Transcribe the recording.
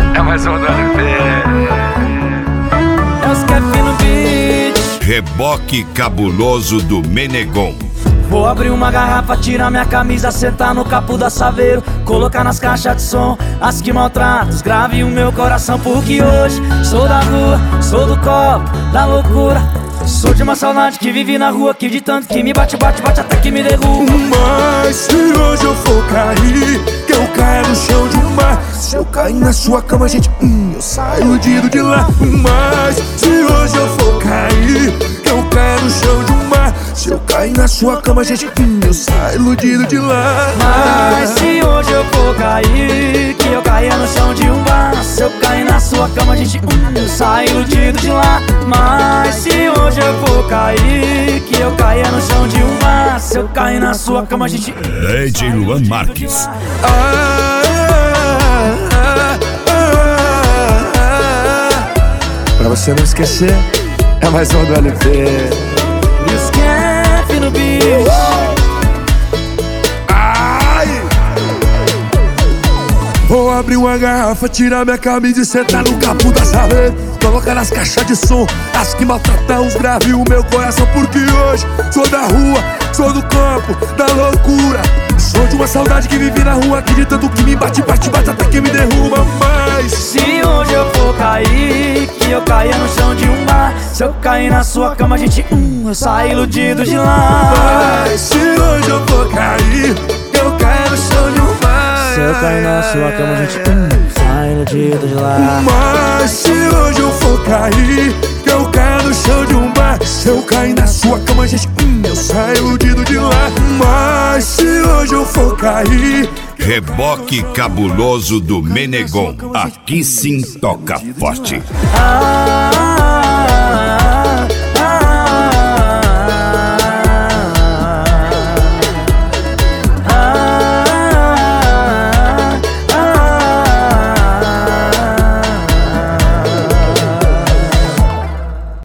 É mais um do LP. É os Cap no beat. Reboque cabuloso do Menegon. Vou abrir uma garrafa, tirar minha camisa, sentar no capo da Saveiro, colocar nas caixas de som as que maltratam, grave o meu coração. Porque hoje sou da rua, sou do copo, da loucura. Sou de uma saudade que vive na rua, que de tanto que me bate, bate, bate até que me derruba. Mas se hoje eu for cair, que eu caia no chão de um mar. Se eu cair na sua cama, gente, eu saio iludido de lá. Mas se hoje eu for cair, que eu caia no chão de um mar. Se eu cair na sua cama, gente, eu saio iludido de lá. Mas se hoje eu for cair, que eu caia no chão de um bar. Se eu cair na sua cama, gente, eu saio iludido de lá. Mas se hoje eu for cair, que eu caia no chão de um bar. Se eu cair na sua cama, gente, DJ Luan Marques. Pra você não esquecer, é mais um do LP. E os Cap no beat. Vou abrir uma garrafa, tirar minha camisa e sentar no capo da Saveiro, colocar nas caixas de som as que maltratam os graves o meu coração. Porque hoje sou da rua, sou do campo, da loucura. Sou de uma saudade que vive na rua, que de tanto que me bate, bate, bate até que me derruba. Mas se hoje eu for cair, que eu caia no chão de um bar. Se eu cair na sua cama, gente, eu saio iludido de lá. Mas se hoje eu for cair, que eu caia no chão de um bar. Se eu cair na sua cama, gente, sai iludido de lá. Mas se hoje eu for cair, que eu caia no chão de um bar. Se eu cair na sua cama, gente, eu saio iludido de lá. Mas se hoje eu for cair, Reboque cabuloso do Menegon. Aqui sim toca forte. Ah,